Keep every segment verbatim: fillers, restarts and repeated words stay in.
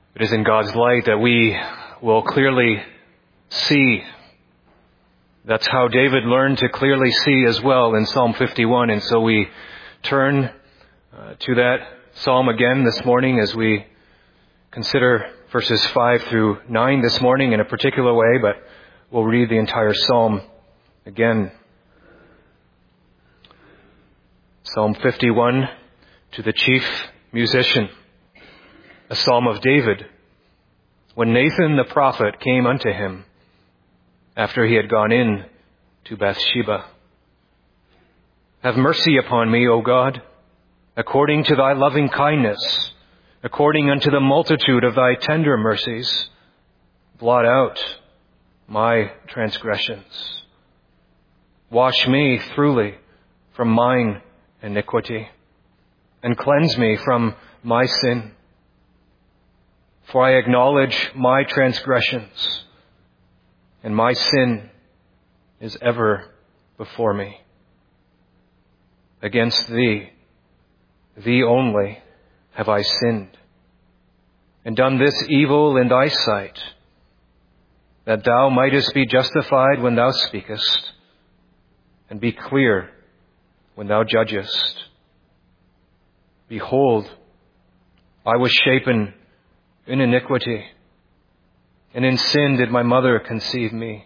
It is in God's light that we will clearly see. That's how David learned to clearly see as well in Psalm fifty-one. And so we turn uh, to that psalm again this morning as we consider verses five through nine this morning in a particular way, but we'll read the entire psalm again. Psalm fifty-one, to the chief musician, a psalm of David, when Nathan the prophet came unto him after he had gone in to Bathsheba. Have mercy upon me, O God, according to thy loving kindness, according unto the multitude of thy tender mercies. Blot out my transgressions. Wash me thoroughly from mine iniquity, and cleanse me from my sin. For I acknowledge my transgressions, and my sin is ever before me. Against thee, thee only, have I sinned, and done this evil in thy sight, that thou mightest be justified when thou speakest, and be clear when thou judgest. Behold, I was shapen in iniquity, and in sin did my mother conceive me.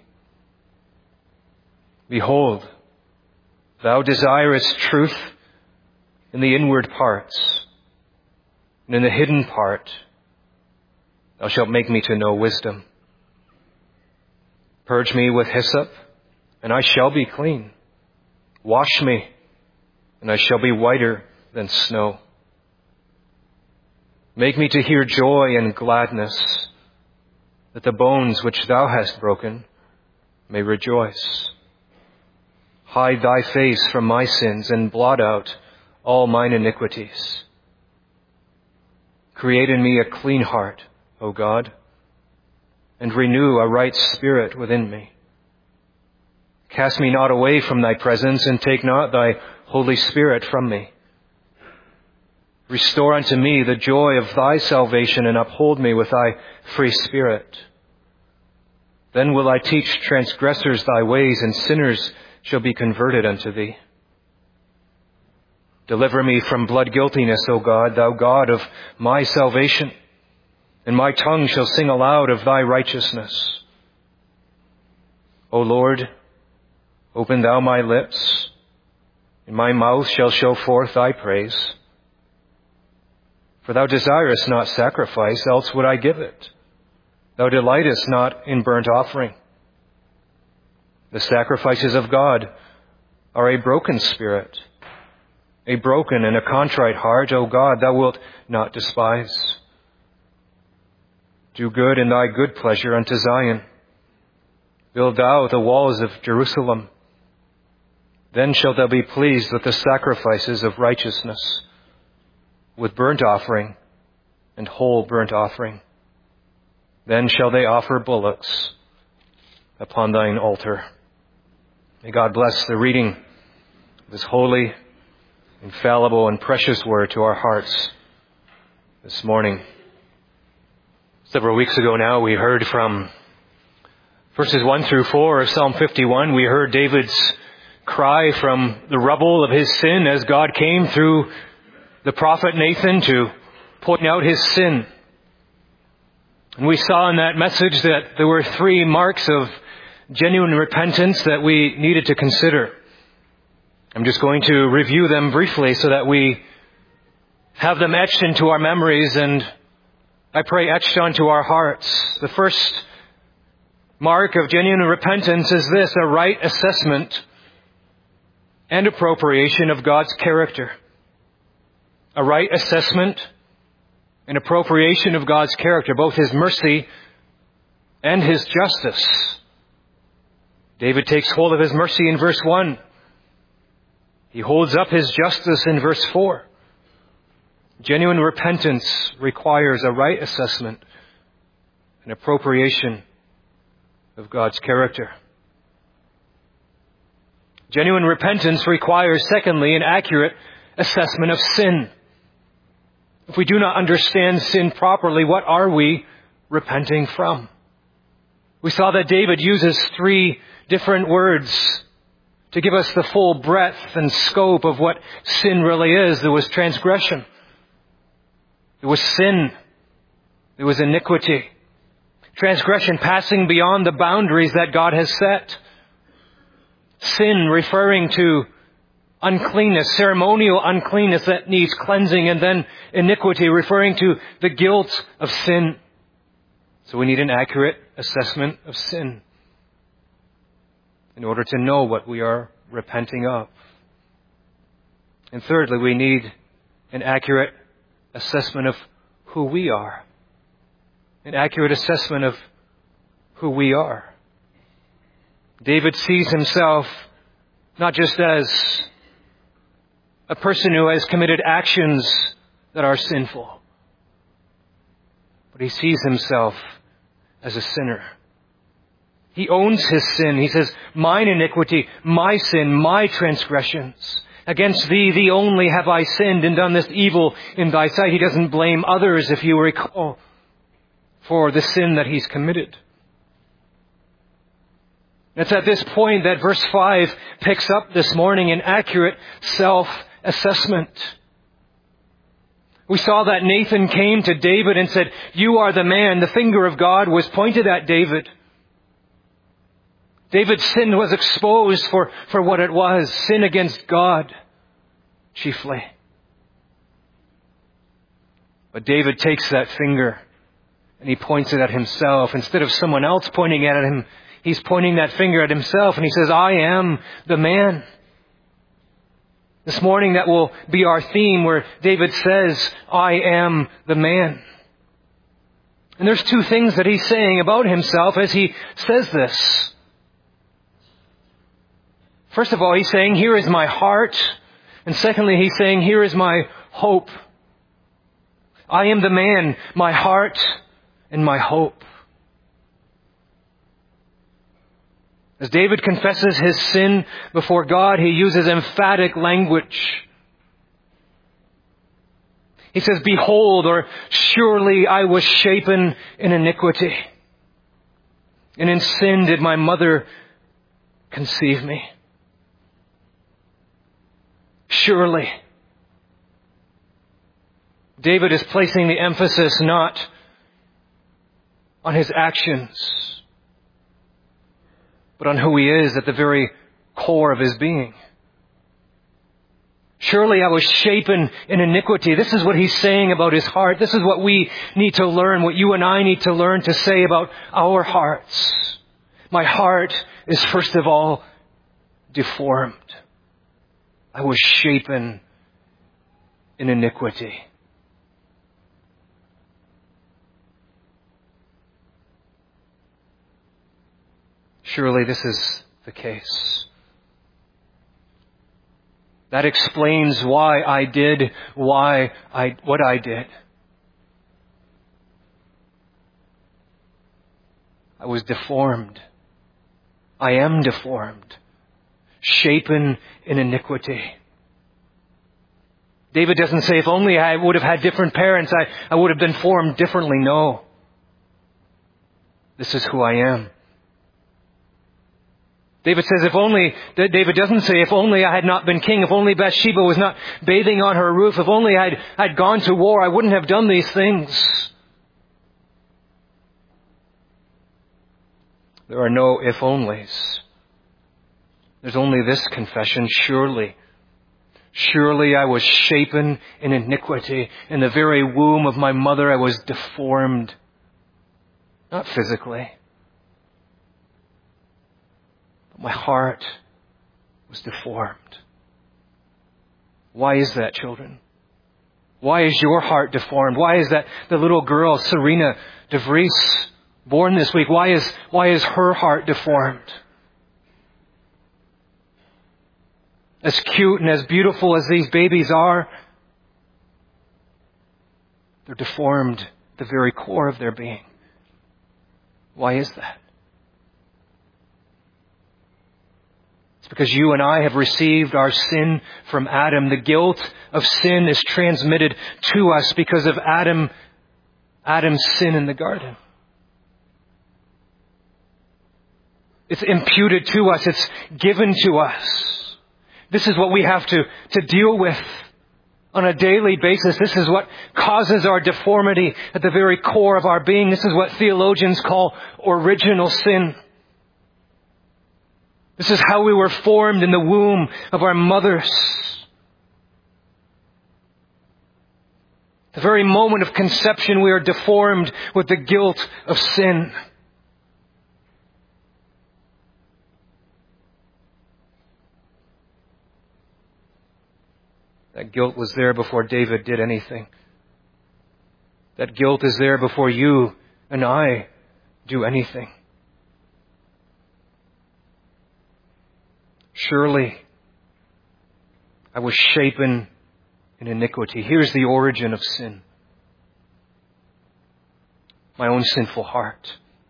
Behold, thou desirest truth in the inward parts, and in the hidden part thou shalt make me to know wisdom. Purge me with hyssop, and I shall be clean. Wash me, and I shall be whiter than snow. Make me to hear joy and gladness, that the bones which thou hast broken may rejoice. Hide thy face from my sins, and blot out all mine iniquities. Create in me a clean heart, O God, and renew a right spirit within me. Cast me not away from thy presence, and take not thy Holy Spirit from me. Restore unto me the joy of thy salvation, and uphold me with thy free spirit. Then will I teach transgressors thy ways, and sinners shall be converted unto thee. Deliver me from blood guiltiness, O God, thou God of my salvation, and my tongue shall sing aloud of thy righteousness. O Lord, open thou my lips, and my mouth shall show forth thy praise. For thou desirest not sacrifice, else would I give it. Thou delightest not in burnt offering. The sacrifices of God are a broken spirit, a broken and a contrite heart, O God, thou wilt not despise. Do good in thy good pleasure unto Zion. Build thou the walls of Jerusalem. Then shalt thou be pleased with the sacrifices of righteousness, with burnt offering and whole burnt offering. Then shall they offer bullocks upon thine altar. May God bless the reading of His holy, infallible, and precious word to our hearts this morning. Several weeks ago now, we heard from verses one through four of Psalm fifty-one. We heard David's cry from the rubble of his sin as God came through the prophet Nathan to point out his sin. And we saw in that message that there were three marks of genuine repentance that we needed to consider. I'm just going to review them briefly so that we have them etched into our memories and, I pray, etched onto our hearts. The first mark of genuine repentance is this: a right assessment and appropriation of God's character. A right assessment and appropriation of God's character, both His mercy and His justice. David takes hold of His mercy in verse one. He holds up His justice in verse four. Genuine repentance requires a right assessment and appropriation of God's character. Genuine repentance requires, secondly, an accurate assessment of sin. If we do not understand sin properly, what are we repenting from? We saw that David uses three different words to give us the full breadth and scope of what sin really is. There was transgression. There was sin. There was iniquity. Transgression, passing beyond the boundaries that God has set. Sin, referring to uncleanness, ceremonial uncleanness that needs cleansing, and then iniquity, referring to the guilt of sin. So we need an accurate assessment of sin in order to know what we are repenting of. And thirdly, we need an accurate assessment of who we are. An accurate assessment of who we are. David sees himself not just as a person who has committed actions that are sinful, but he sees himself as a sinner. He owns his sin. He says, mine iniquity, my sin, my transgressions. Against thee, thee only have I sinned and done this evil in thy sight. He doesn't blame others, if you recall, for the sin that he's committed. It's at this point that verse five picks up this morning an accurate self-assessment. We saw that Nathan came to David and said, you are the man. The finger of God was pointed at David. David's sin was exposed for, for what it was, sin against God, chiefly. But David takes that finger and he points it at himself. Instead of someone else pointing at him, he's pointing that finger at himself and he says, I am the man. This morning that will be our theme where David says, I am the man. And there's two things that he's saying about himself as he says this. First of all, he's saying, here is my heart. And secondly, he's saying, here is my hope. I am the man, my heart and my hope. As David confesses his sin before God, he uses emphatic language. He says, behold, or surely I was shapen in iniquity, and in sin did my mother conceive me. Surely. David is placing the emphasis not on his actions, but on who he is at the very core of his being. Surely I was shapen in iniquity. This is what he's saying about his heart. This is what we need to learn, what you and I need to learn to say about our hearts. My heart is first of all deformed. I was shapen in iniquity. Surely this is the case. That explains why I did why I what I did. I was deformed. I am deformed. Shapen in iniquity. David doesn't say, if only I would have had different parents, I, I would have been formed differently. No. This is who I am. David says, if only, David doesn't say, if only I had not been king, if only Bathsheba was not bathing on her roof, if only I'd, I'd gone to war, I wouldn't have done these things. There are no if onlys. There's only this confession, surely. Surely I was shapen in iniquity. In the very womb of my mother I was deformed. Not physically. But my heart was deformed. Why is that, children? Why is your heart deformed? Why is that the little girl, Serena DeVries, born this week, why is, why is her heart deformed? As cute and as beautiful as these babies are, they're deformed at the very core of their being. Why is that? It's because you and I have received our sin from Adam. The guilt of sin is transmitted to us because of Adam, Adam's sin in the garden. It's imputed to us. It's given to us. This is what we have to, to deal with on a daily basis. This is what causes our deformity at the very core of our being. This is what theologians call original sin. This is how we were formed in the womb of our mothers. The very moment of conception, we are deformed with the guilt of sin. That guilt was there before David did anything. That guilt is there before you and I do anything. Surely, I was shapen in iniquity. Here's the origin of sin. My own sinful heart.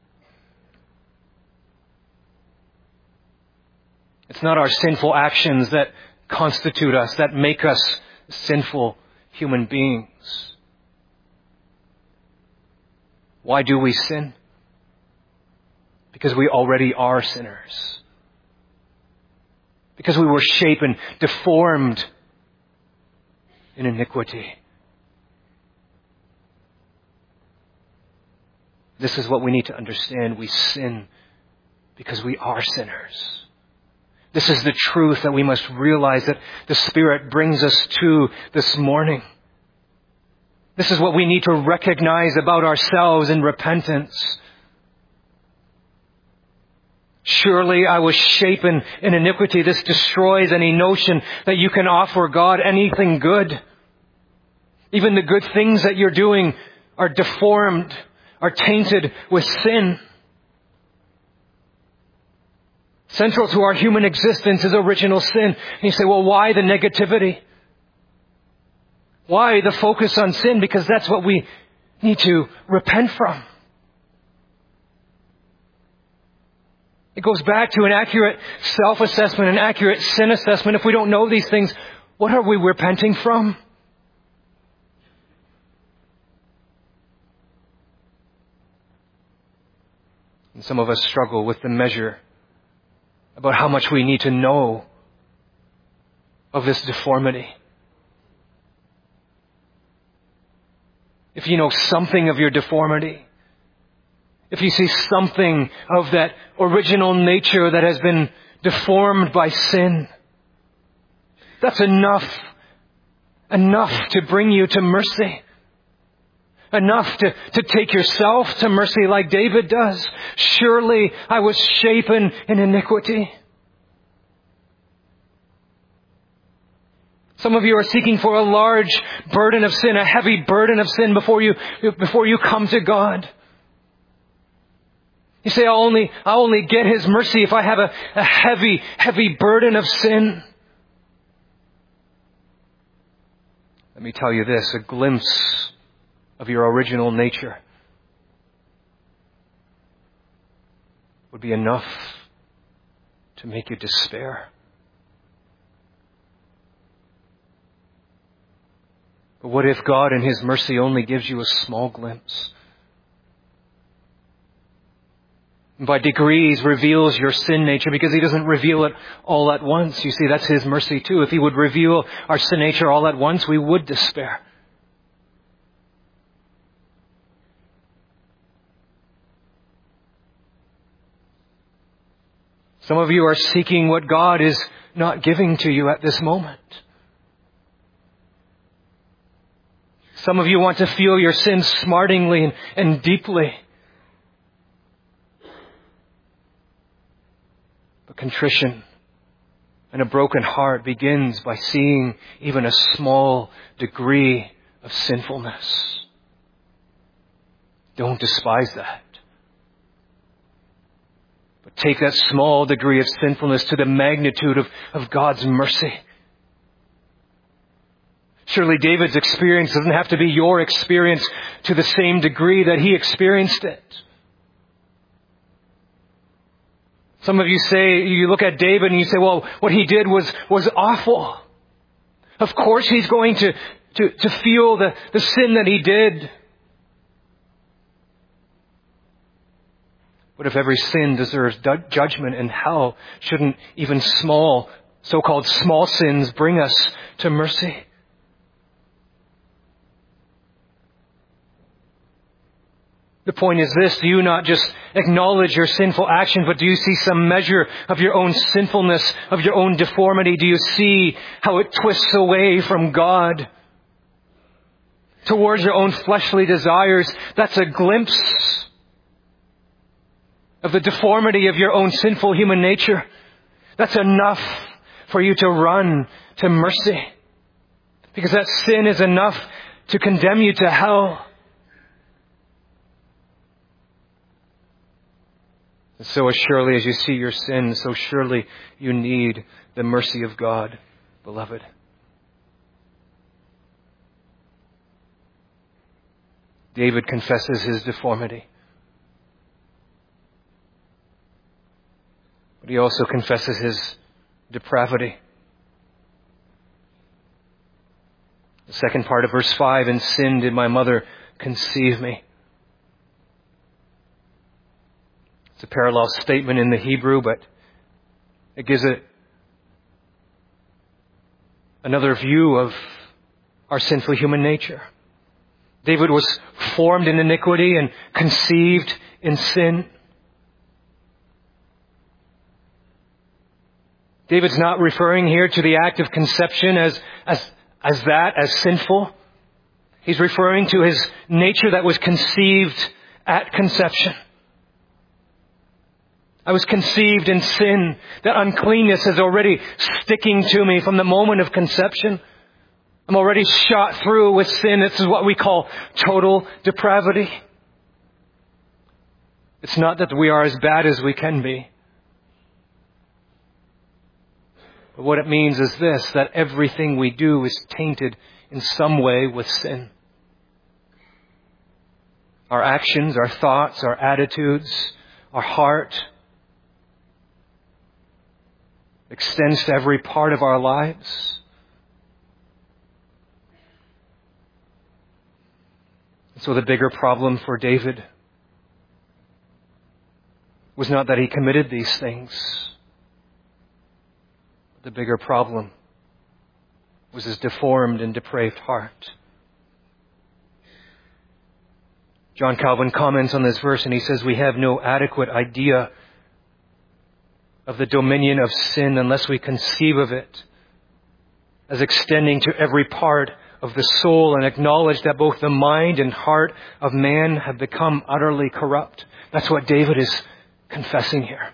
It's not our sinful actions that constitute us, that make us sinful human beings. Why do we sin? Because we already are sinners. Because we were shapen, deformed in iniquity. This is what we need to understand. We sin because we are sinners. This is the truth that we must realize that the Spirit brings us to this morning. This is what we need to recognize about ourselves in repentance. Surely I was shapen in iniquity. This destroys any notion that you can offer God anything good. Even the good things that you're doing are deformed, are tainted with sin. Central to our human existence is original sin. And you say, well, why the negativity? Why the focus on sin? Because that's what we need to repent from. It goes back to an accurate self-assessment, an accurate sin assessment. If we don't know these things, what are we repenting from? And some of us struggle with the measure about how much we need to know of this deformity. If you know something of your deformity, if you see something of that original nature that has been deformed by sin, that's enough, enough to bring you to mercy. Enough to, to take yourself to mercy like David does. Surely I was shapen in iniquity. Some of you are seeking for a large burden of sin, a heavy burden of sin before you, before you come to God. You say, I'll only, I'll only get His mercy if I have a, a heavy, heavy burden of sin. Let me tell you this, a glimpse of your original nature would be enough to make you despair. But what if God in His mercy only gives you a small glimpse? And by degrees reveals your sin nature, because He doesn't reveal it all at once. You see, that's His mercy too. If He would reveal our sin nature all at once, we would despair. Some of you are seeking what God is not giving to you at this moment. Some of you want to feel your sins smartingly and, and deeply. But contrition and a broken heart begins by seeing even a small degree of sinfulness. Don't despise that. But take that small degree of sinfulness to the magnitude of, of God's mercy. Surely David's experience doesn't have to be your experience to the same degree that he experienced it. Some of you say, you look at David and you say, well, what he did was, was awful. Of course he's going to, to, to feel the, the sin that he did. But if every sin deserves du- judgment and hell, shouldn't even small, so-called small sins bring us to mercy? The point is this: do you not just acknowledge your sinful action, but do you see some measure of your own sinfulness, of your own deformity? Do you see how it twists away from God towards your own fleshly desires? That's a glimpse of the deformity of your own sinful human nature. That's enough for you to run to mercy, because that sin is enough to condemn you to hell. And so as surely as you see your sin, so surely you need the mercy of God, beloved. David confesses his deformity. But he also confesses his depravity. The second part of verse five, in sin did my mother conceive me. It's a parallel statement in the Hebrew, but it gives it another view of our sinful human nature. David was formed in iniquity and conceived in sin. David's not referring here to the act of conception as, as, as that, as sinful. He's referring to his nature that was conceived at conception. I was conceived in sin. That uncleanness is already sticking to me from the moment of conception. I'm already shot through with sin. This is what we call total depravity. It's not that we are as bad as we can be. But what it means is this, that everything we do is tainted in some way with sin. Our actions, our thoughts, our attitudes, our heart extends to every part of our lives. So the bigger problem for David was not that he committed these things. The bigger problem was his deformed and depraved heart. John Calvin comments on this verse and he says, we have no adequate idea of the dominion of sin unless we conceive of it as extending to every part of the soul and acknowledge that both the mind and heart of man have become utterly corrupt. That's what David is confessing here.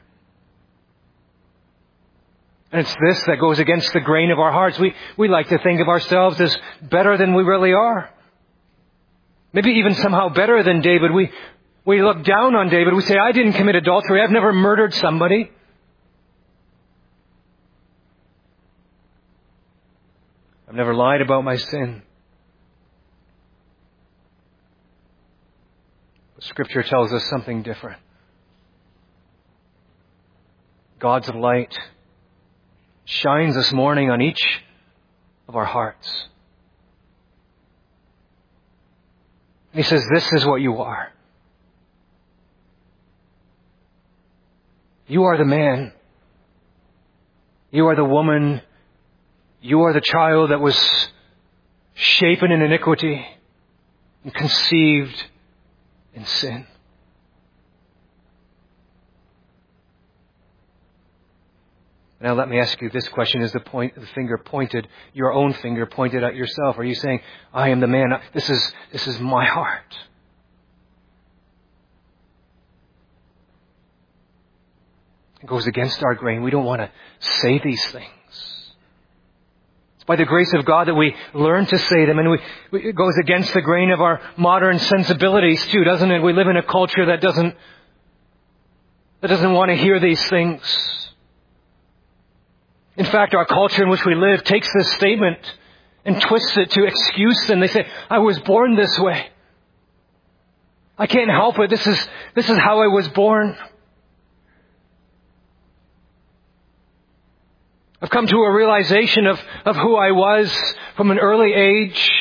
And it's this that goes against the grain of our hearts. We, we like to think of ourselves as better than we really are. Maybe even somehow better than David. We, we look down on David. We say, I didn't commit adultery. I've never murdered somebody. I've never lied about my sin. But Scripture tells us something different. God's light shines this morning on each of our hearts. He says, this is what you are. You are the man. You are the woman. You are the child that was shapen in iniquity and conceived in sin. Now let me ask you this question. Is the point, the finger pointed, your own finger pointed at yourself? Are you saying, I am the man, this is, this is my heart? It goes against our grain. We don't want to say these things. It's by the grace of God that we learn to say them, and we, we, it goes against the grain of our modern sensibilities too, doesn't it? We live in a culture that doesn't, that doesn't want to hear these things. In fact, our culture in which we live takes this statement and twists it to excuse them. They say, I was born this way. I can't help it. This is, this is how I was born. I've come to a realization of, of who I was from an early age.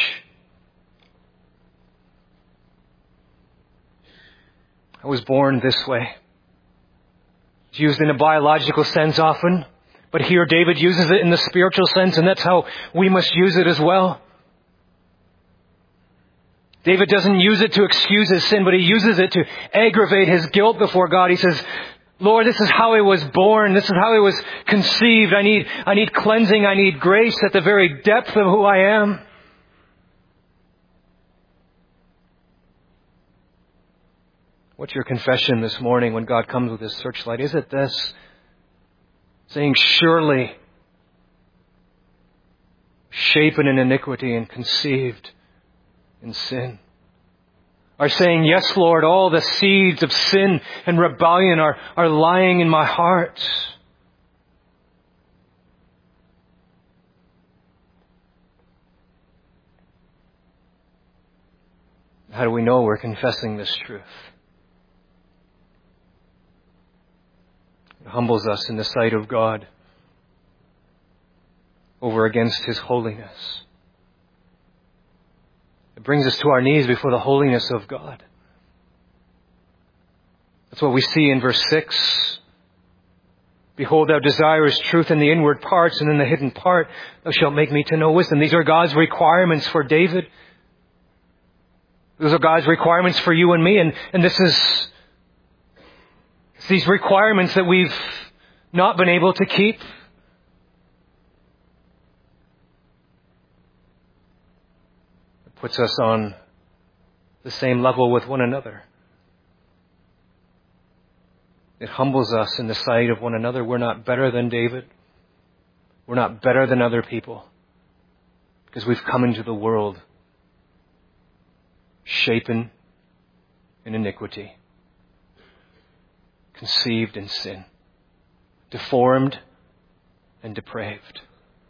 I was born this way. It's used in a biological sense often, but here David uses it in the spiritual sense, and that's how we must use it as well. David doesn't use it to excuse his sin, but he uses it to aggravate his guilt before God. He says, Lord, this is how I was born. This is how I was conceived. I need, I need cleansing. I need grace at the very depth of who I am. What's your confession this morning when God comes with His searchlight? Is it this? Saying, surely, shapen in iniquity and conceived in sin. Are saying, yes, Lord, all the seeds of sin and rebellion are, are lying in my heart. How do we know we're confessing this truth? It humbles us in the sight of God over against His holiness. It brings us to our knees before the holiness of God. That's what we see in verse six. Behold, thou desirest truth in the inward parts, and in the hidden part thou shalt make me to know wisdom. These are God's requirements for David. Those are God's requirements for you and me. And, and this is it's these requirements that we've not been able to keep. Puts us on the same level with one another. It humbles us in the sight of one another. We're not better than David. We're not better than other people. Because we've come into the world shapen in iniquity, conceived in sin, deformed and depraved.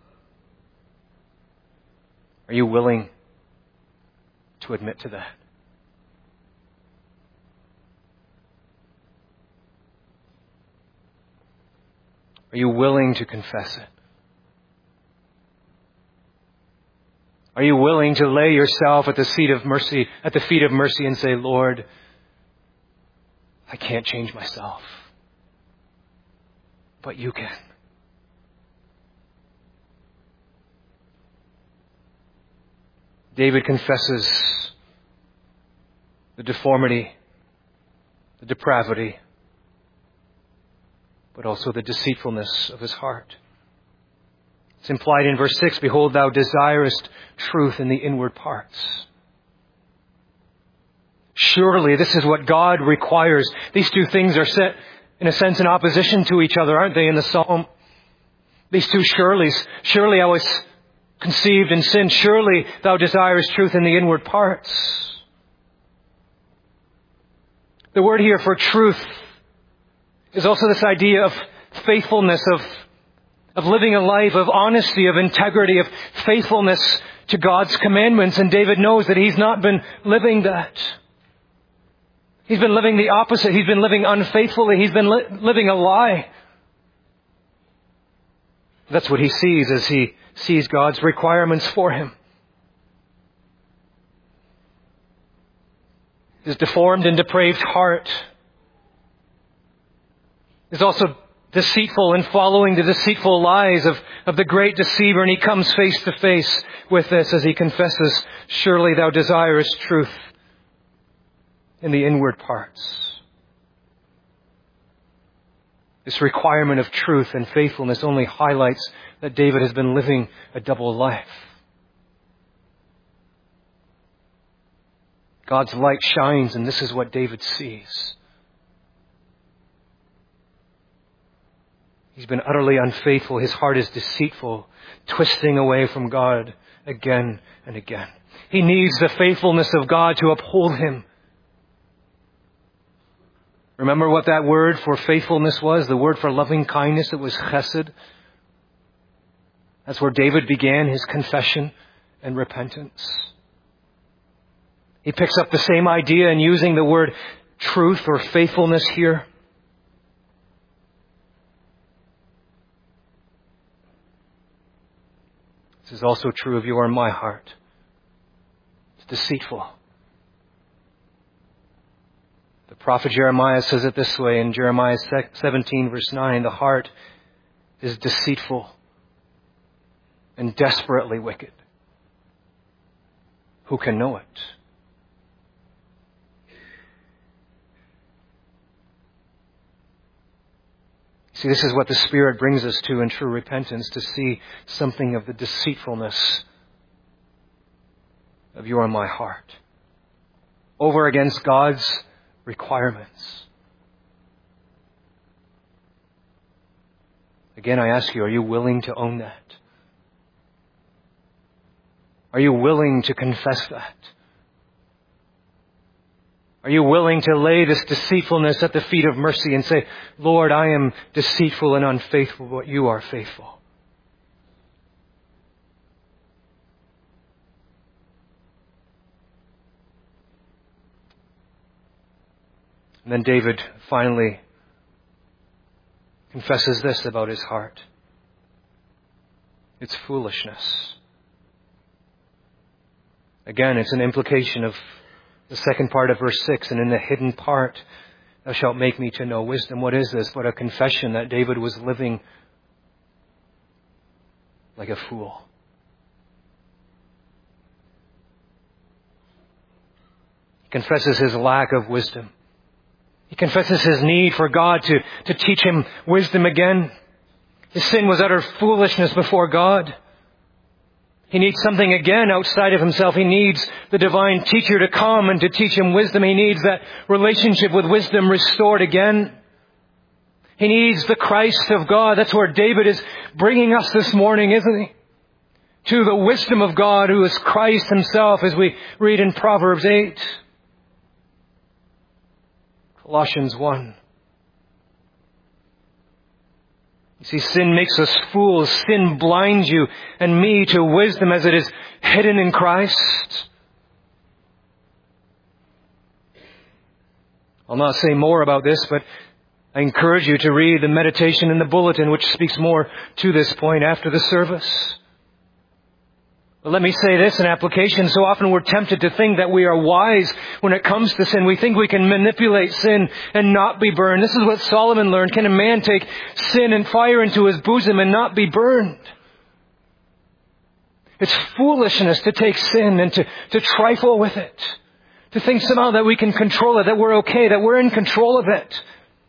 Are you willing to admit to that? Are you willing to confess it? Are you willing to lay yourself at the seat of mercy, at the feet of mercy, and say, Lord, I can't change myself, but you can. David confesses the deformity, the depravity, but also the deceitfulness of his heart. It's implied in verse six, behold, thou desirest truth in the inward parts. Surely this is what God requires. These two things are set, in a sense, in opposition to each other, aren't they, in the psalm? These two surelys. Surely I was conceived in sin. Surely thou desirest truth in the inward parts. The word here for truth is also this idea of faithfulness, of, of living a life of honesty, of integrity, of faithfulness to God's commandments. And David knows that he's not been living that. He's been living the opposite. He's been living unfaithfully. He's been li- living a lie. That's what he sees as he sees God's requirements for him. His deformed and depraved heart is also deceitful and following the deceitful lies of, of the great deceiver. And he comes face to face with this as he confesses, surely thou desirest truth in the inward parts. This requirement of truth and faithfulness only highlights that David has been living a double life. God's light shines, and this is what David sees. He's been utterly unfaithful. His heart is deceitful, twisting away from God again and again. He needs the faithfulness of God to uphold him. Remember what that word for faithfulness was? The word for loving kindness, it was chesed. That's where David began his confession and repentance. He picks up the same idea in using the word truth or faithfulness here. This is also true of your and my heart. It's deceitful. The prophet Jeremiah says it this way in Jeremiah seventeen verse nine, the heart is deceitful and desperately wicked. Who can know it? See, this is what the Spirit brings us to in true repentance, to see something of the deceitfulness of your and my heart over against God's requirements. Again, I ask you, are you willing to own that? Are you willing to confess that? Are you willing to lay this deceitfulness at the feet of mercy and say, Lord, I am deceitful and unfaithful, but you are faithful? And then David finally confesses this about his heart. It's foolishness. Again, it's an implication of the second part of verse six, and in the hidden part, thou shalt make me to know wisdom. What is this but a confession that David was living like a fool? He confesses his lack of wisdom. He confesses his need for God to, to teach him wisdom again. His sin was utter foolishness before God. He needs something again outside of himself. He needs the divine teacher to come and to teach him wisdom. He needs that relationship with wisdom restored again. He needs the Christ of God. That's where David is bringing us this morning, isn't he? To the wisdom of God, who is Christ himself, as we read in Proverbs eight. Colossians one. You see, sin makes us fools. Sin blinds you and me to wisdom as it is hidden in Christ. I'll not say more about this, but I encourage you to read the meditation in the bulletin, which speaks more to this point after the service. But let me say this in application. So often we're tempted to think that we are wise when it comes to sin. We think we can manipulate sin and not be burned. This is what Solomon learned. Can a man take sin and fire into his bosom and not be burned? It's foolishness to take sin and to, to trifle with it. To think somehow that we can control it, that we're okay, that we're in control of it.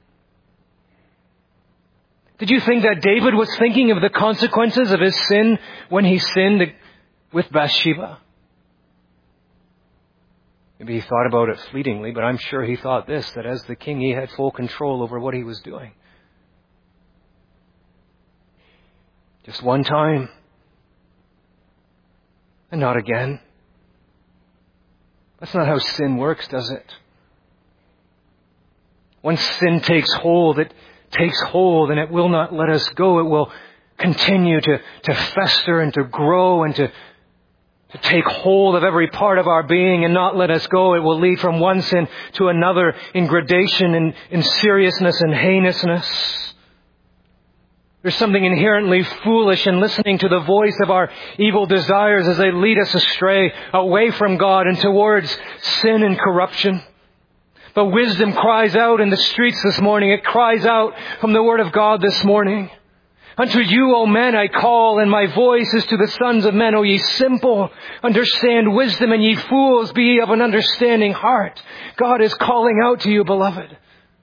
Did you think that David was thinking of the consequences of his sin when he sinned with Bathsheba? Maybe he thought about it fleetingly, but I'm sure he thought this, that as the king he had full control over what he was doing. Just one time. And not again. That's not how sin works, does it? Once sin takes hold, it takes hold and it will not let us go. It will continue to, to fester and to grow and to To take hold of every part of our being and not let us go. It will lead from one sin to another in gradation and in seriousness and heinousness. There's something inherently foolish in listening to the voice of our evil desires as they lead us astray, away from God and towards sin and corruption. But wisdom cries out in the streets this morning. It cries out from the Word of God this morning. Unto you, O men, I call, and my voice is to the sons of men. O ye simple, understand wisdom, and ye fools, be ye of an understanding heart. God is calling out to you, beloved.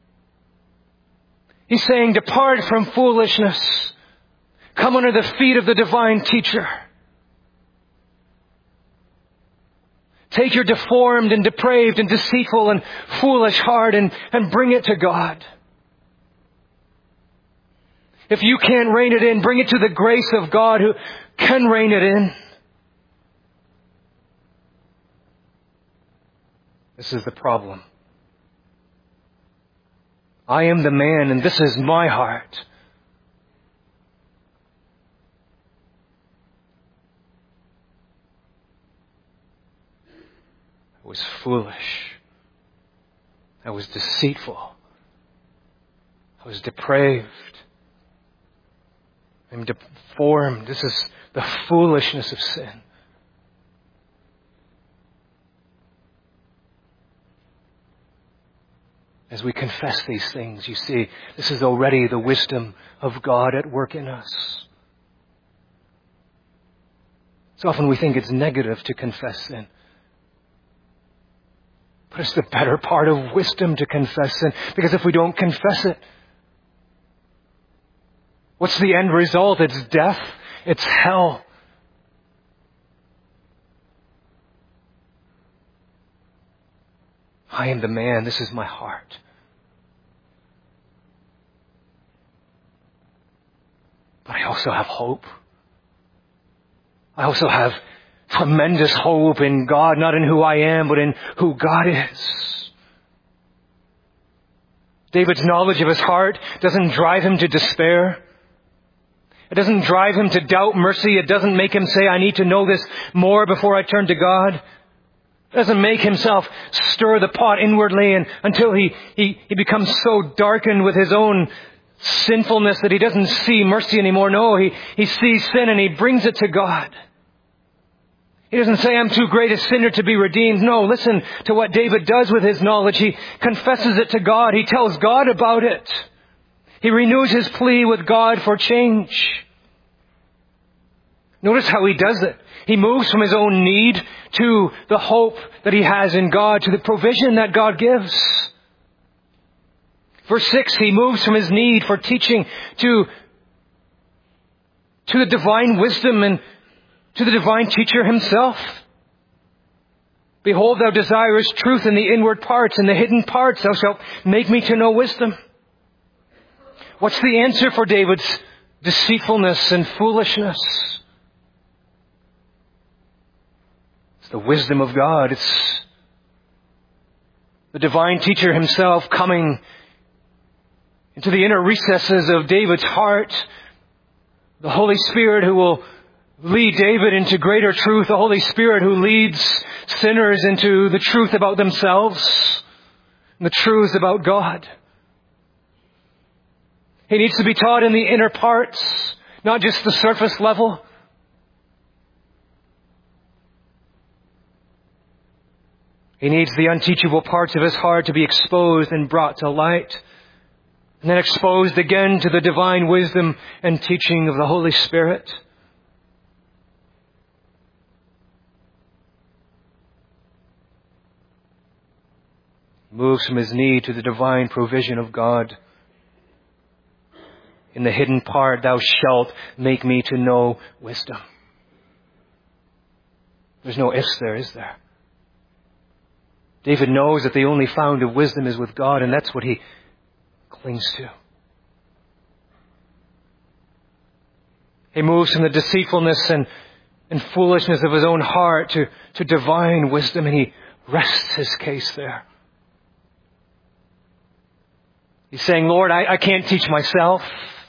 He's saying, depart from foolishness. Come under the feet of the divine teacher. Take your deformed and depraved and deceitful and foolish heart and, and bring it to God. If you can't rein it in, bring it to the grace of God who can rein it in. This is the problem. I am the man and this is my heart. I was foolish. I was deceitful. I was depraved. I'm deformed. This is the foolishness of sin. As we confess these things, you see, this is already the wisdom of God at work in us. So often we think it's negative to confess sin. But it's the better part of wisdom to confess sin. Because if we don't confess it, what's the end result? It's death. It's hell. I am the man. This is my heart. But I also have hope. I also have tremendous hope in God, not in who I am, but in who God is. David's knowledge of his heart doesn't drive him to despair. It doesn't drive him to doubt mercy. It doesn't make him say, I need to know this more before I turn to God. It doesn't make himself stir the pot inwardly and until he, he, he becomes so darkened with his own sinfulness that he doesn't see mercy anymore. No, he, he sees sin and he brings it to God. He doesn't say, I'm too great a sinner to be redeemed. No, listen to what David does with his knowledge. He confesses it to God. He tells God about it. He renews his plea with God for change. Notice how he does it. He moves from his own need to the hope that he has in God, to the provision that God gives. Verse six, he moves from his need for teaching to, to the divine wisdom and to the divine teacher himself. Behold, thou desirest truth in the inward parts, in the hidden parts thou shalt make me to know wisdom. What's the answer for David's deceitfulness and foolishness? It's the wisdom of God. It's the divine teacher himself coming into the inner recesses of David's heart. The Holy Spirit who will lead David into greater truth. The Holy Spirit who leads sinners into the truth about themselves and the truths about God. He needs to be taught in the inner parts, not just the surface level. He needs the unteachable parts of his heart to be exposed and brought to light, and then exposed again to the divine wisdom and teaching of the Holy Spirit. Moves from his need to the divine provision of God. In the hidden part, thou shalt make me to know wisdom. There's no ifs there, is there? David knows that the only found of wisdom is with God, and that's what he clings to. He moves from the deceitfulness and, and foolishness of his own heart to, to divine wisdom, and he rests his case there. He's saying, Lord, I, I can't teach myself.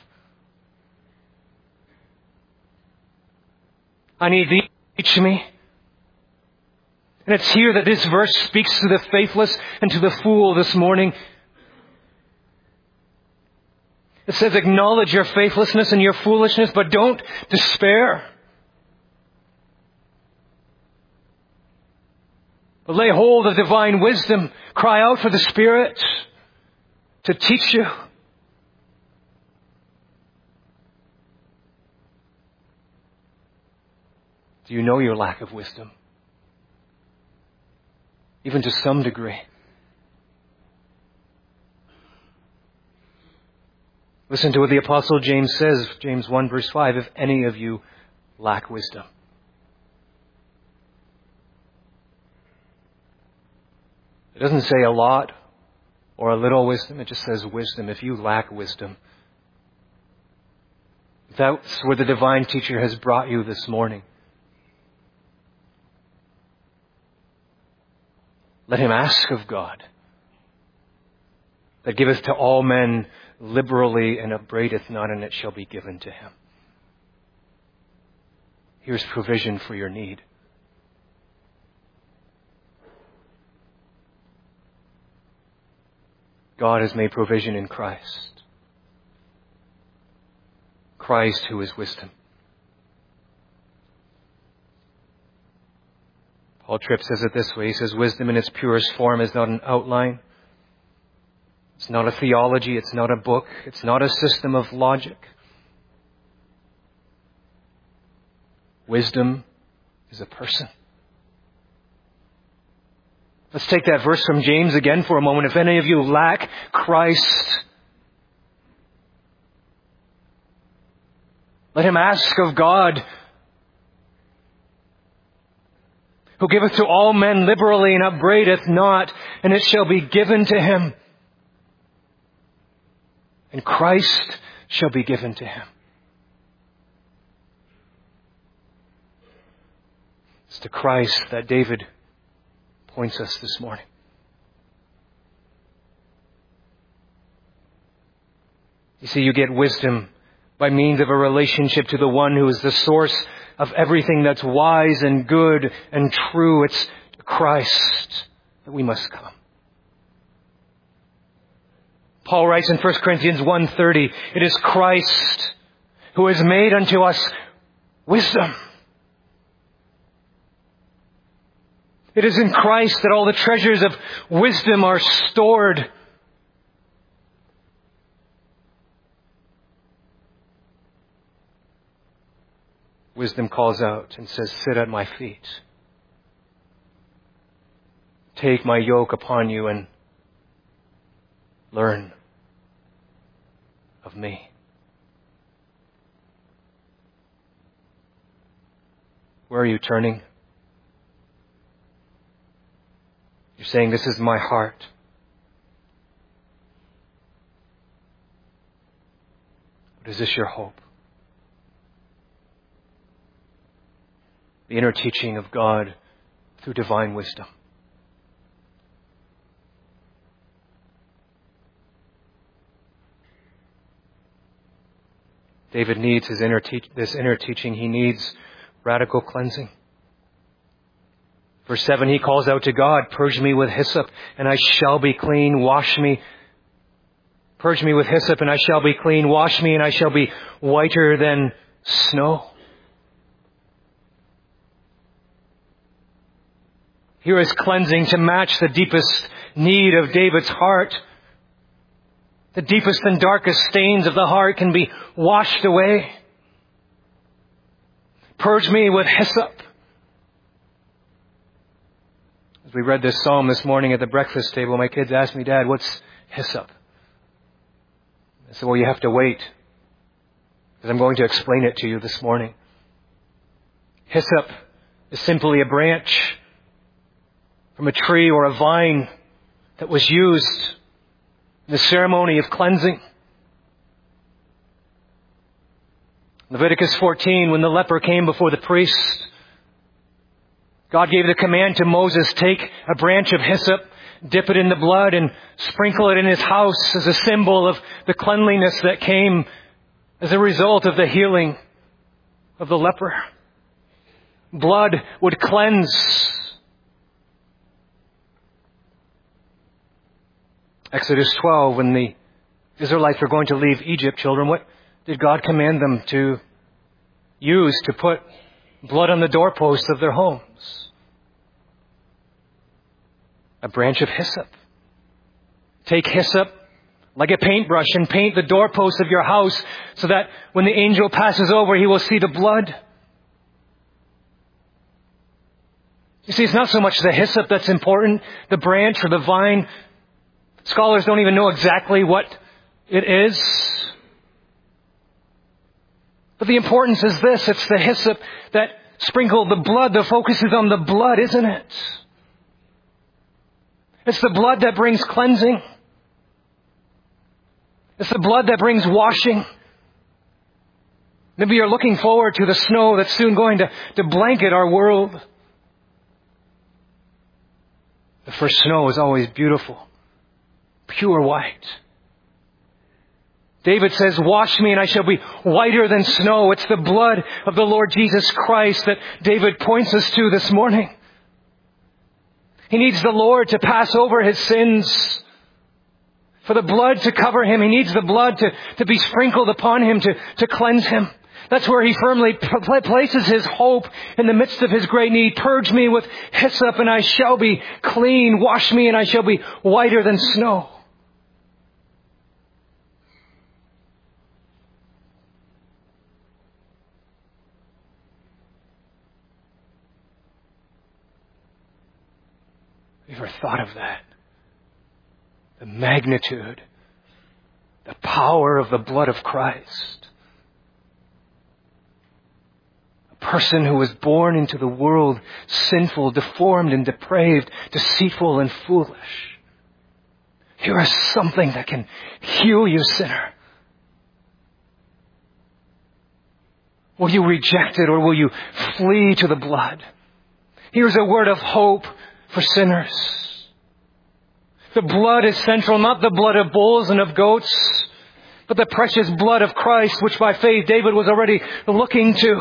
I need thee to teach me. And it's here that this verse speaks to the faithless and to the fool this morning. It says, acknowledge your faithlessness and your foolishness, but don't despair. But lay hold of divine wisdom. Cry out for the Spirit to teach you. Do you know your lack of wisdom? Even to some degree. Listen to what the Apostle James says, James one verse five, if any of you lack wisdom. It doesn't say a lot or a little wisdom, it just says wisdom. If you lack wisdom, that's where the divine teacher has brought you this morning. Let him ask of God, that giveth to all men liberally and upbraideth not, and it shall be given to him. Here's provision for your need. God has made provision in Christ. Christ who is wisdom. Paul Tripp says it this way. He says, wisdom in its purest form is not an outline. It's not a theology. It's not a book. It's not a system of logic. Wisdom is a person. Let's take that verse from James again for a moment. If any of you lack Christ, let him ask of God, who giveth to all men liberally and upbraideth not, and it shall be given to him. And Christ shall be given to him. It's to Christ that David points us this morning. You see, you get wisdom by means of a relationship to the one who is the source of everything that's wise and good and true. It's to Christ that we must come. Paul writes in First Corinthians one thirty, it is Christ who has made unto us wisdom. It is in Christ that all the treasures of wisdom are stored. Wisdom calls out and says, sit at my feet. Take my yoke upon you and learn of me. Where are you turning? You're saying, this is my heart. But is this your hope? The inner teaching of God through divine wisdom. David needs his inner te- this inner teaching. He needs radical cleansing. Verse seven, he calls out to God, purge me with hyssop and I shall be clean. Wash me. Purge me with hyssop and I shall be clean. Wash me and I shall be whiter than snow. Here is cleansing to match the deepest need of David's heart. The deepest and darkest stains of the heart can be washed away. Purge me with hyssop. As we read this psalm this morning at the breakfast table, my kids asked me, Dad, what's hyssop? I said, well, you have to wait, because I'm going to explain it to you this morning. Hyssop is simply a branch from a tree or a vine that was used in the ceremony of cleansing. Leviticus fourteen, when the leper came before the priest, God gave the command to Moses, take a branch of hyssop, dip it in the blood, and sprinkle it in his house as a symbol of the cleanliness that came as a result of the healing of the leper. Blood would cleanse. Exodus twelve, when the Israelites were going to leave Egypt, children, what did God command them to use to put blood on the doorposts of their homes? A branch of hyssop. Take hyssop like a paintbrush and paint the doorposts of your house so that when the angel passes over, he will see the blood. You see, it's not so much the hyssop that's important, the branch or the vine. Scholars don't even know exactly what it is. But the importance is this. It's the hyssop that sprinkled the blood. The focus is on the blood, isn't it? It's the blood that brings cleansing. It's the blood that brings washing. Maybe you're looking forward to the snow that's soon going to, to blanket our world. The first snow is always beautiful. Pure white. David says, wash me and I shall be whiter than snow. It's the blood of the Lord Jesus Christ that David points us to this morning. He needs the Lord to pass over his sins. For the blood to cover him, he needs the blood to, to be sprinkled upon him to, to cleanse him. That's where he firmly p- places his hope in the midst of his great need. Purge me with hyssop and I shall be clean. Wash me and I shall be whiter than snow. Have you ever thought of that? The magnitude, the power of the blood of Christ. A person who was born into the world sinful, deformed and depraved, deceitful and foolish. Here is something that can heal you, sinner. Will you reject it or will you flee to the blood? Here's a word of hope for sinners. The blood is central, not the blood of bulls and of goats, but the precious blood of Christ, which by faith David was already looking to.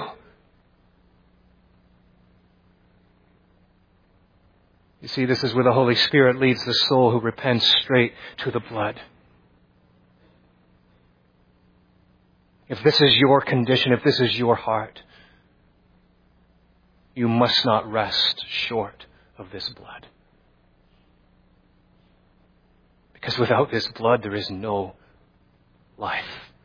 You see, this is where the Holy Spirit leads the soul who repents straight to the blood. If this is your condition, if this is your heart, you must not rest short of this blood. Because without this blood, there is no life.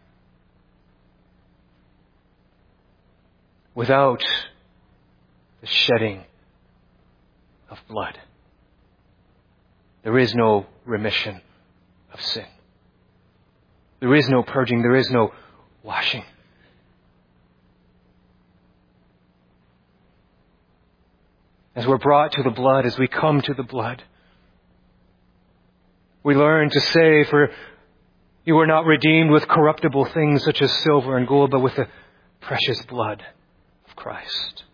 Without the shedding of blood, there is no remission of sin. There is no purging. There is no washing. As we're brought to the blood, as we come to the blood, we learn to say, for you were not redeemed with corruptible things such as silver and gold, but with the precious blood of Christ.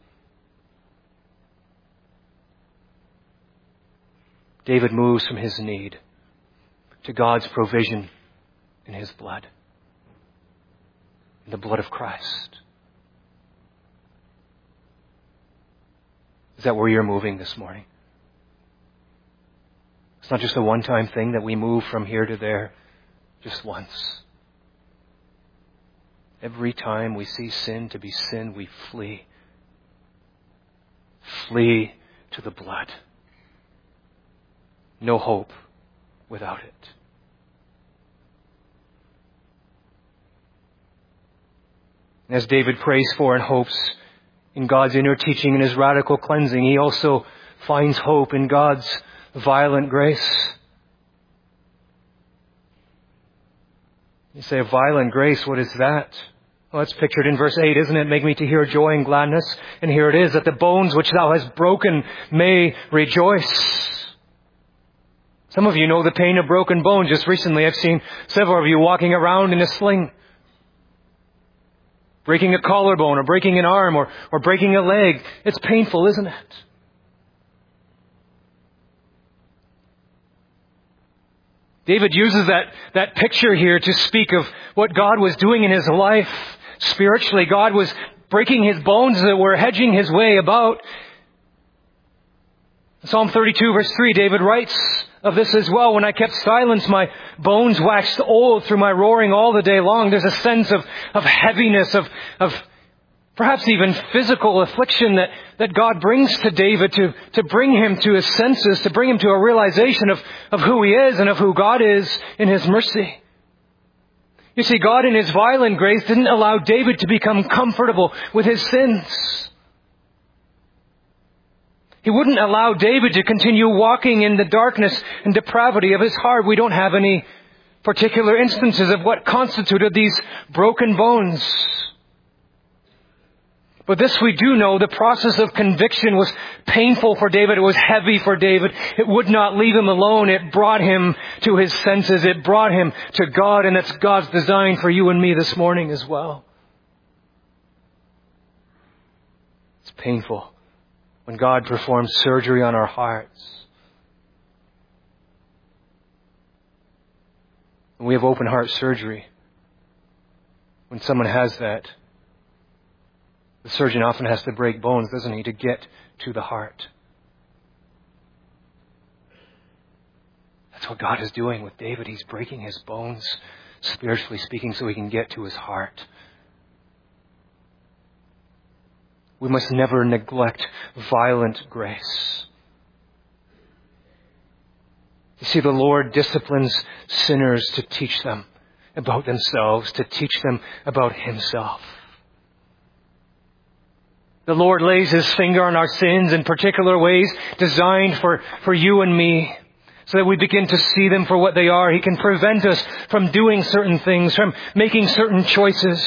David moves from his need to God's provision in his blood, in the blood of Christ. Is that where you're moving this morning? It's not just a one-time thing that we move from here to there just once. Every time we see sin to be sin, we flee. Flee to the blood. No hope without it. And as David prays for and hopes in God's inner teaching and his radical cleansing, he also finds hope in God's violent grace. You say, violent grace, what is that? Well, it's pictured in verse eight, isn't it? Make me to hear joy and gladness. And here it is, that the bones which thou hast broken may rejoice. Some of you know the pain of broken bones. Just recently I've seen several of you walking around in a sling. Breaking a collarbone or breaking an arm or, or breaking a leg. It's painful, isn't it? David uses that, that picture here to speak of what God was doing in his life spiritually. God was breaking his bones that were hedging his way about. Psalm thirty-two verse three, David writes of this as well. When I kept silence, my bones waxed old through my roaring all the day long. There's a sense of, of heaviness, of, of perhaps even physical affliction that, that God brings to David to, to bring him to his senses, to bring him to a realization of, of who he is and of who God is in his mercy. You see, God in his violent grace didn't allow David to become comfortable with his sins. He wouldn't allow David to continue walking in the darkness and depravity of his heart. We don't have any particular instances of what constituted these broken bones. But this we do know, the process of conviction was painful for David. It was heavy for David. It would not leave him alone. It brought him to his senses. It brought him to God, and that's God's design for you and me this morning as well. It's painful when God performs surgery on our hearts. When we have open heart surgery, when someone has that, the surgeon often has to break bones, doesn't he, to get to the heart. That's what God is doing with David. He's breaking his bones, spiritually speaking, so he can get to his heart. We must never neglect violent grace. You see, the Lord disciplines sinners to teach them about themselves, to teach them about Himself. The Lord lays His finger on our sins in particular ways designed for, for you and me, so that we begin to see them for what they are. He can prevent us from doing certain things, from making certain choices,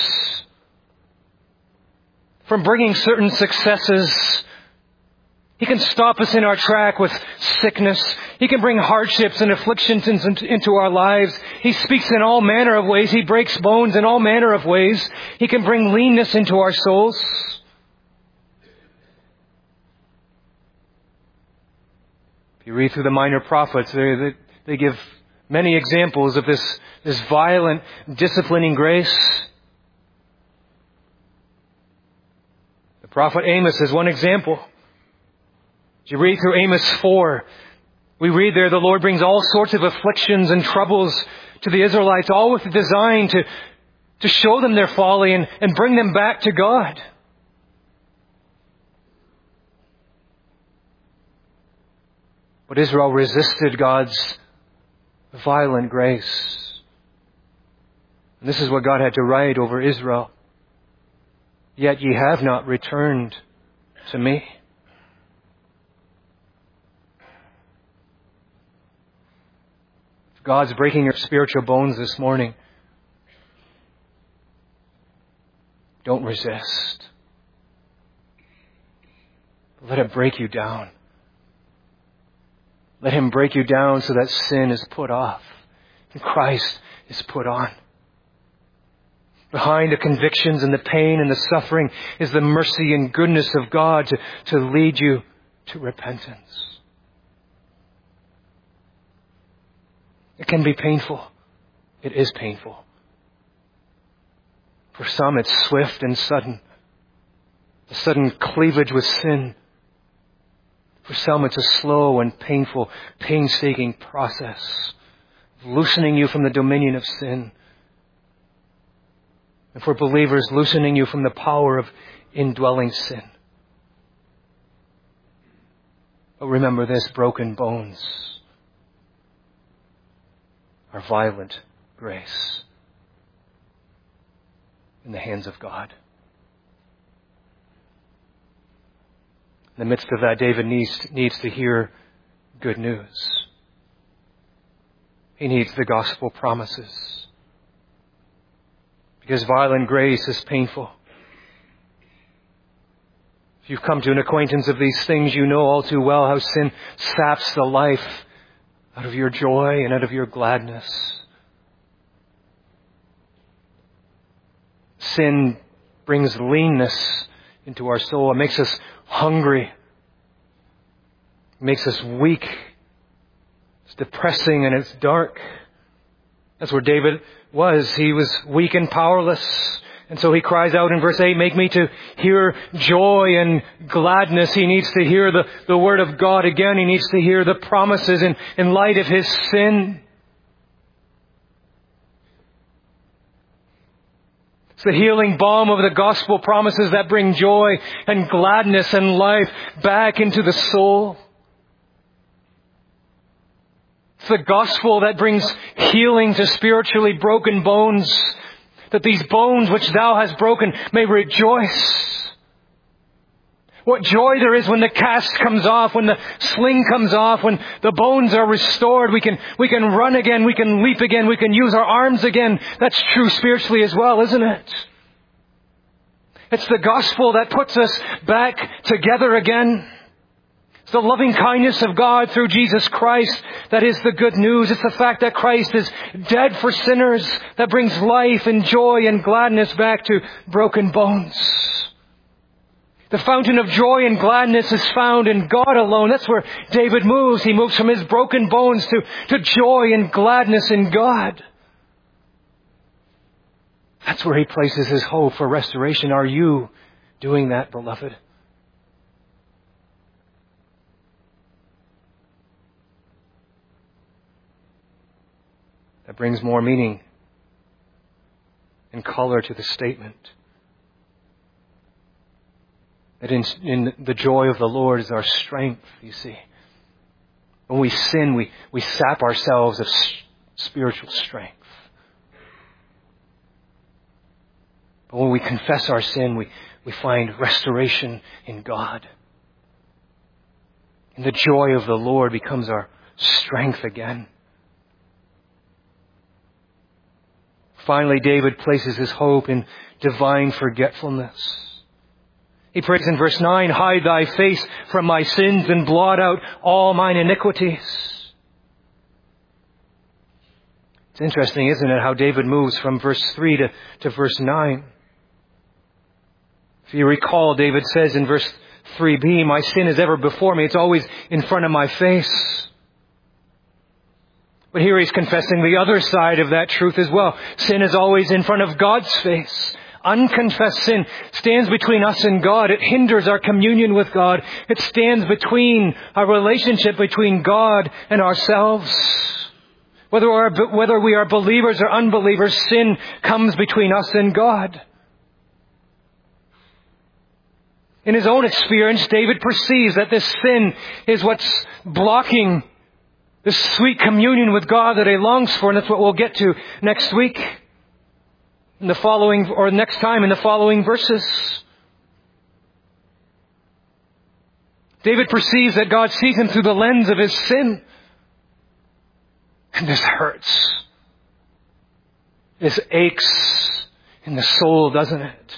from bringing certain successes. He can stop us in our track with sickness. He can bring hardships and afflictions into our lives. He speaks in all manner of ways. He breaks bones in all manner of ways. He can bring leanness into our souls. If you read through the minor prophets, they, they, they give many examples of this, this violent, disciplining grace. The prophet Amos is one example. As you read through Amos four, we read there the Lord brings all sorts of afflictions and troubles to the Israelites, all with the design to, to show them their folly and, and bring them back to God. But Israel resisted God's violent grace. And this is what God had to write over Israel. Yet ye have not returned to me. If God's breaking your spiritual bones this morning, don't resist. Let it break you down. Let Him break you down so that sin is put off and Christ is put on. Behind the convictions and the pain and the suffering is the mercy and goodness of God to, to lead you to repentance. It can be painful. It is painful. For some, it's swift and sudden. A sudden cleavage with sin. For some, it's a slow and painful, painstaking process of loosening you from the dominion of sin. And for believers, loosening you from the power of indwelling sin. But remember this, broken bones are violent grace in the hands of God. In the midst of that, David needs, needs to hear good news. He needs the gospel promises. Because violent grace is painful. If you've come to an acquaintance of these things, you know all too well how sin saps the life out of your joy and out of your gladness. Sin brings leanness into our soul. It makes us hungry. It makes us weak. It's depressing and it's dark. That's where David was. He was weak and powerless. And so he cries out in verse eight, make me to hear joy and gladness. He needs to hear the, the word of God again. He needs to hear the promises in, in light of his sin. It's the healing balm of the gospel promises that bring joy and gladness and life back into the soul. It's the gospel that brings healing to spiritually broken bones, that these bones which thou hast broken may rejoice. What joy there is when the cast comes off, when the sling comes off, when the bones are restored. We can, we can run again, we can leap again, we can use our arms again. That's true spiritually as well, isn't it? It's the gospel that puts us back together again. It's the loving kindness of God through Jesus Christ that is the good news. It's the fact that Christ is dead for sinners that brings life and joy and gladness back to broken bones. The fountain of joy and gladness is found in God alone. That's where David moves. He moves from his broken bones to, to joy and gladness in God. That's where he places his hope for restoration. Are you doing that, beloved? That brings more meaning and color to the statement. That in, in the joy of the Lord is our strength, you see. When we sin, we, we sap ourselves of spiritual strength. But when we confess our sin, we, we find restoration in God. And the joy of the Lord becomes our strength again. Finally, David places his hope in divine forgetfulness. He prays in verse nine, hide thy face from my sins and blot out all mine iniquities. It's interesting, isn't it, how David moves from verse three to, to verse nine. If you recall, David says in verse three b, my sin is ever before me. It's always in front of my face. But here he's confessing the other side of that truth as well. Sin is always in front of God's face. Unconfessed sin stands between us and God. It hinders our communion with God. It stands between our relationship between God and ourselves. Whether we are, whether we are believers or unbelievers, sin comes between us and God. In his own experience, David perceives that this sin is what's blocking this sweet communion with God that he longs for, and that's what we'll get to next week. In the following, or next time in the following verses. David perceives that God sees him through the lens of his sin. And this hurts. This aches in the soul, doesn't it?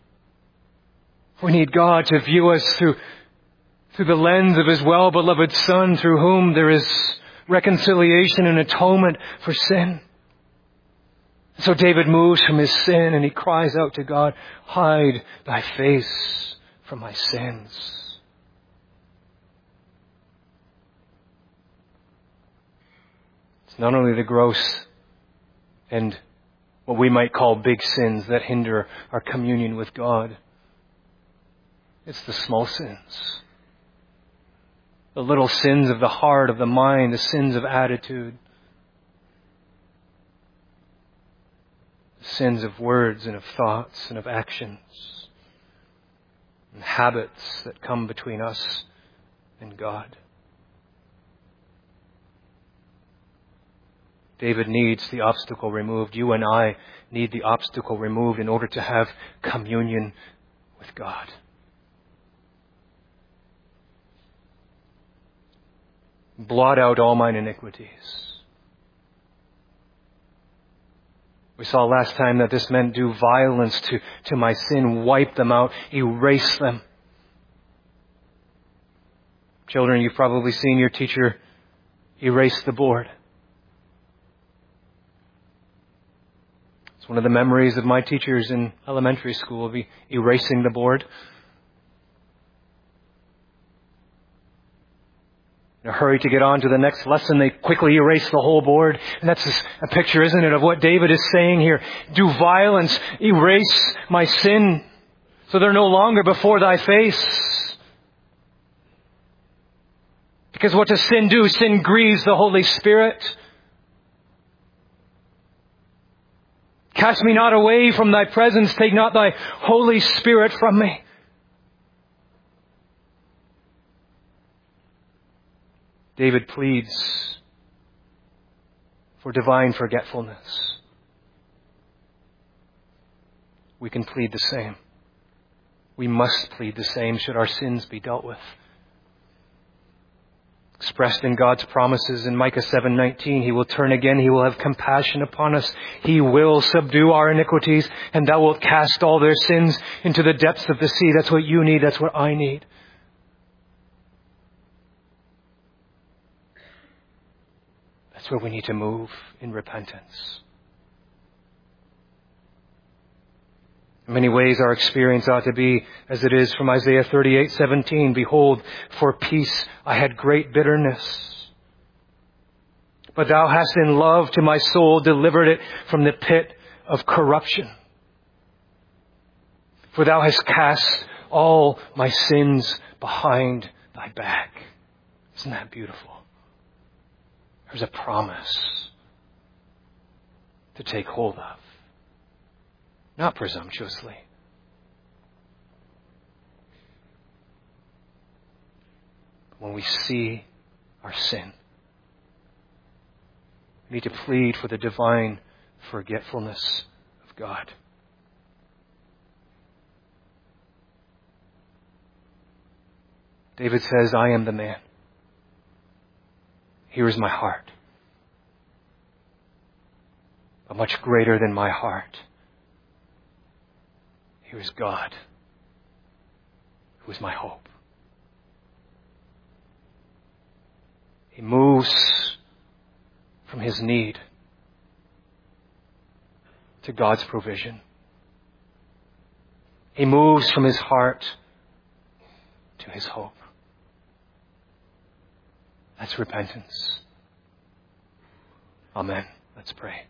We need God to view us through, through the lens of his well-beloved Son, through whom there is reconciliation and atonement for sin. So David moves from his sin and he cries out to God, hide thy face from my sins. It's not only the gross and what we might call big sins that hinder our communion with God. It's the small sins. The little sins of the heart, of the mind, the sins of attitude. Sins of words and of thoughts and of actions and habits that come between us and God. David needs the obstacle removed. You and I need the obstacle removed in order to have communion with God. Blot out all mine iniquities. We saw last time that this meant do violence to, to my sin, wipe them out, erase them. Children, you've probably seen your teacher erase the board. It's one of the memories of my teachers in elementary school, of erasing the board. In a hurry to get on to the next lesson, they quickly erase the whole board. And that's a picture, isn't it, of what David is saying here. Do violence, erase my sin, so they're no longer before thy face. Because what does sin do? Sin grieves the Holy Spirit. Cast me not away from thy presence, take not thy Holy Spirit from me. David pleads for divine forgetfulness. We can plead the same. We must plead the same should our sins be dealt with. Expressed in God's promises in Micah seven nineteen, He will turn again, He will have compassion upon us. He will subdue our iniquities, and thou wilt cast all their sins into the depths of the sea. That's what you need, that's what I need. That's where we need to move in repentance. In many ways, our experience ought to be as it is from Isaiah thirty-eight seventeen. Behold, for peace I had great bitterness. But thou hast in love to my soul delivered it from the pit of corruption. For thou hast cast all my sins behind thy back. Isn't that beautiful? There's a promise. to take hold of, not presumptuously. When we see our sin, we need to plead for the divine forgetfulness of God. David says, I am the man. Here is my heart. But much greater than my heart, here is God, who is my hope. He moves from his need to God's provision. He moves from his heart to his hope. That's repentance. Amen. Let's pray.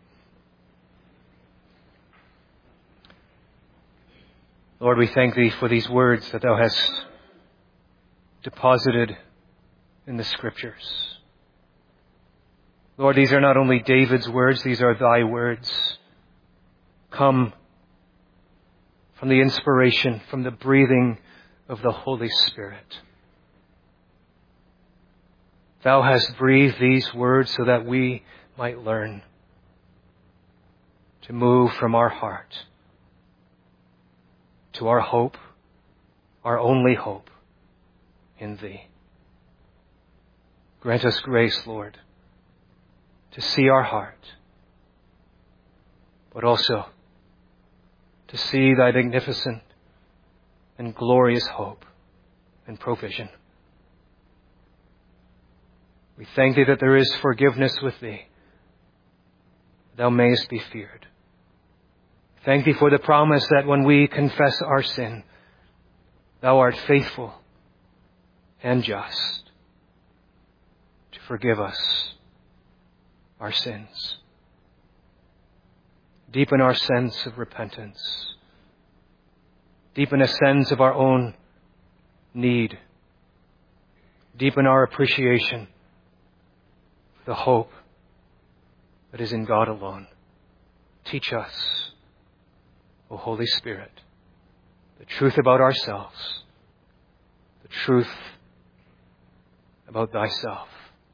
Lord, we thank Thee for these words that Thou hast deposited in the Scriptures. Lord, these are not only David's words, these are Thy words. Come from the inspiration, from the breathing of the Holy Spirit. Thou hast breathed these words so that we might learn to move from our heart to our hope, our only hope in Thee. Grant us grace, Lord, to see our heart, but also to see Thy magnificent and glorious hope and provision. We thank Thee that there is forgiveness with Thee. Thou mayest be feared. Thank Thee for the promise that when we confess our sin, Thou art faithful and just to forgive us our sins. Deepen our sense of repentance. Deepen a sense of our own need. Deepen our appreciation for the hope that is in God alone. Teach us, O Holy Spirit, the truth about ourselves, the truth about Thyself.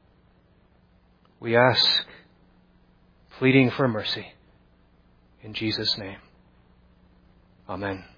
We ask, pleading for mercy, in Jesus' name. Amen.